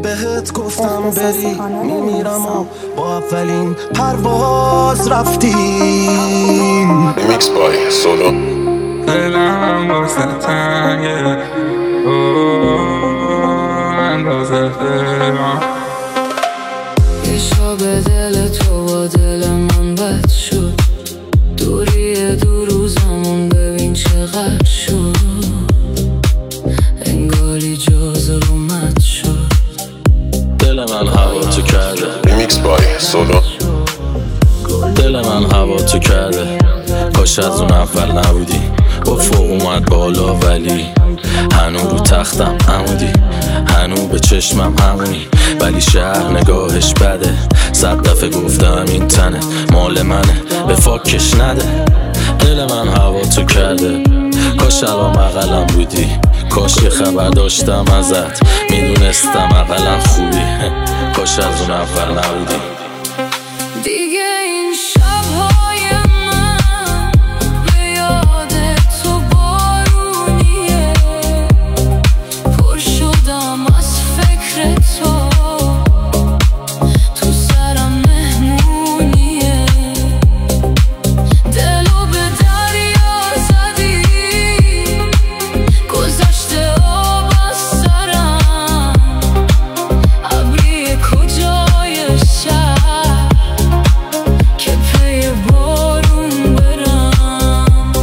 بهت گفتم بری میمیرم و با اولین پرواز رفتیم. ریمیکس بای سولو. دلم واسه تنگه اندازه فرام یه شب دل تو با دل من بد شد، دوری دو روزمون ببین چقدر شد، انگاری جاز رومت شد. دل من هوا تو کرده. ریمیکس بای سولو. دل من هوا تو کرده، کاش از اون اول نبودی. افق اومد بالا ولی هنو رو تختم عمودی، هنو به چشمم همونی، ولی شهر نگاهش بده. 100 دفعه گفتم این تنه مال منه، به فاکش نده. دل من هوا تو کرده، کاش الان بغلم بودی، کاش یه خبر داشتم ازت، میدونستم اقلا خوبی، کاش از اون اول نبودی. دیگه این شب‌های من به یاد تو بارونیه، پر شدم از فکر تو، تو سرم مهمونیه، دلو به دریا زدی، گذشته آب از سرم، ابری کجای شهر که پی بارون برم.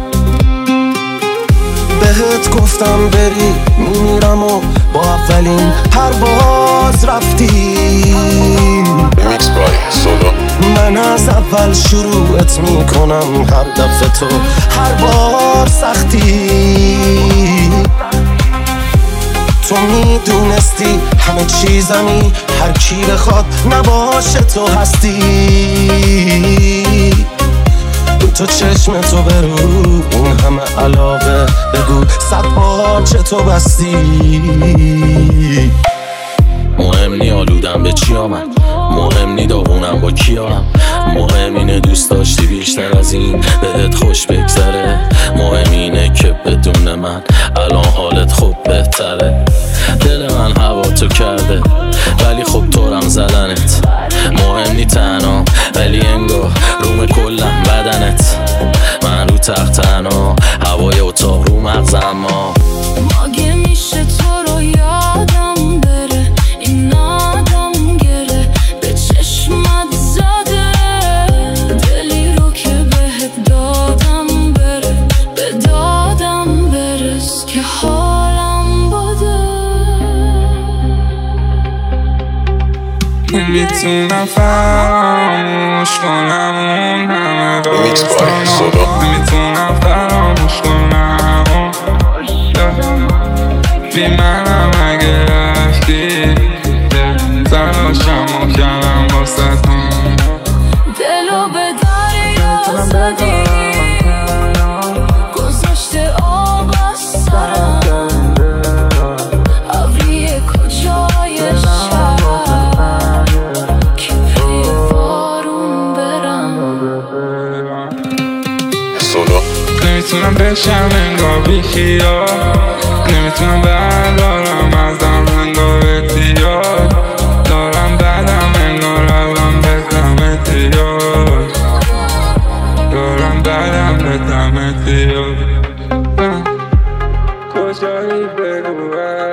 بهت گفتم بری میمیرم و با اولین پرواز رفتیم. ریمیکس بای سولو. من از اول شروعت میکنم هر دفعه تو هر بار سختی. تو میدونستی همه چیزمی، هر کی بخواد نباشه تو هستی. تو چشم تو برو این همه علاقه، بگو 100 بار چه تو بستی. مهم نی آلودم به چی آمد، مهم نی داغونم با کیام، مهم اینه دوست داشتی بیشتر از این بهت خوش بگذره، مهم اینه که بدون من الان حالت خوب بهتره. دل من هوا تو کرده ولی خب طورم زدنت، مهم نی تنها ولی انگار روم کلم بدنت، من رو تخت تنها هوای اتاق رو مغزم. مگه میشه تو رو یادم بره، این آدم گره به چشمت زده، دلی رو که بهت دادم بره، به دادم برس که حالم بده. نمیتونم فراموش کنم اون همه ریمیکس بای داستانا، سولو. نمیتونم فراموش کنم اون بی منم اگه رفتی، تلاشم و کردم واسه تو، دلو به دریا زدی، گذشته آب از سرم، ابری کجای شهر که پی بارون برم. سولو. نمیتونم بشم انگار بی خیال، نمیتونم بردارم ازم انگار اتیاد، دارم بدم انگار الان بدم اتیاد، دارم بدم بدم اتیاد. کجایی بگو